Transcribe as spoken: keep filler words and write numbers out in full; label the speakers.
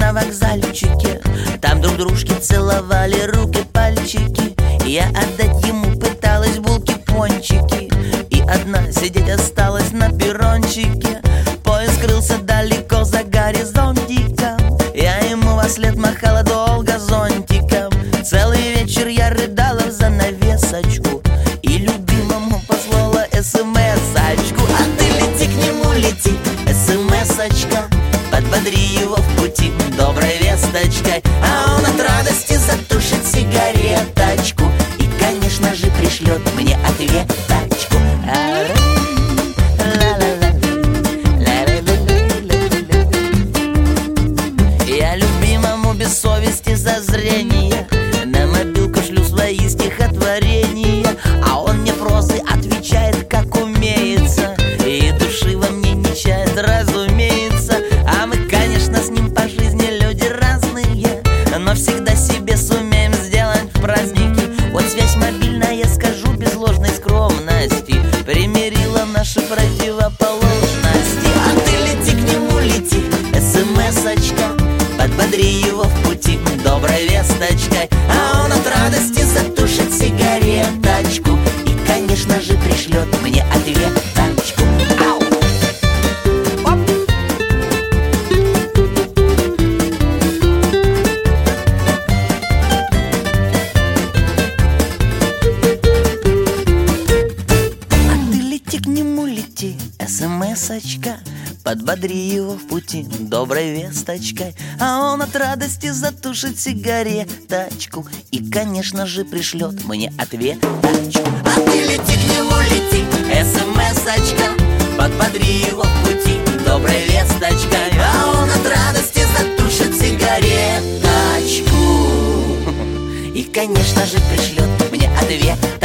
Speaker 1: на вокзальчике. Там друг дружке целовали руки, пальчики. Я отдать ему пыталась булки, пончики, и одна сидеть осталась на перрончике. Поезд скрылся далеко за горизонтиком. Я ему вослед махала долго зонтиком. Целый вечер я рыдала в занавесочку и любимому послала смс-очку. А ты лети к нему, лети, смс-очка, подбодри его в пути доброй весточкой. А он от радости затушит сигареточку и, конечно же, пришлет мне ответочку. Я любимому без совести за зрение на мобилку шлю свои стихотворения, а он мне прозой отвечает, как умеется, и души во мне не чает, разумеется. А мы, конечно, с ним по жизни люди разные, но всегда себе сумеем сделать праздники. Вот связь мобильная, скажу без ложной скромности, примирила наши противоположности. А ты лети к нему, лети, смс-очка, подбодри его в пути доброй весточкой. А он от радости затушит сигареточку и, конечно же, пришлет мне ответочку. Ау! А ты лети к нему, лети, смс-очка, подбодри его в пути доброй весточкой. А он от радости затушит сигареточку и, конечно же, пришлет мне ответочку. А ты лети к нему, лети, смс-очка, подбодри его в пути доброй весточкой. А он от радости затушит сигареточку и, конечно же, пришлет мне ответочку.